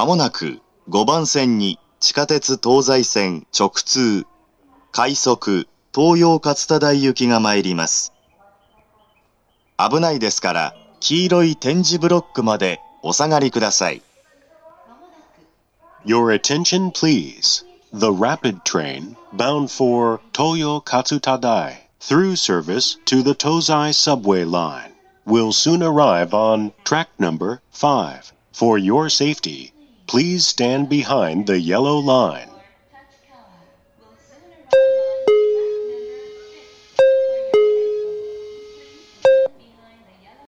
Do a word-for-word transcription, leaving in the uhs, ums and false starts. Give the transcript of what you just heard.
まもなくごばん線に地下鉄東西線直通、快速東洋勝田台行きが参ります。危ないですから黄色い点字ブロックまでお下がりください。 Your attention please. The rapid train bound for Toyo Katsutadai through service to the Tozai subway line will soon arrive on track number five. For your safety, please stand behind the yellow line.